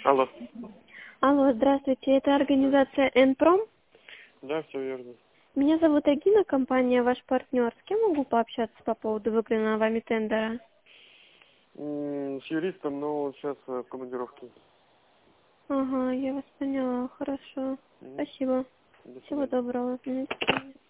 Алло. Алло, здравствуйте, это организация «Энпром». Да, все верно. Меня зовут Агина, компания «Ваш партнер». С кем могу пообщаться по поводу выигранного вами тендера? С юристом, но он сейчас в командировке. Ага, я вас поняла, хорошо. Мгм. Спасибо. До Всего свидания. доброго. До свидания.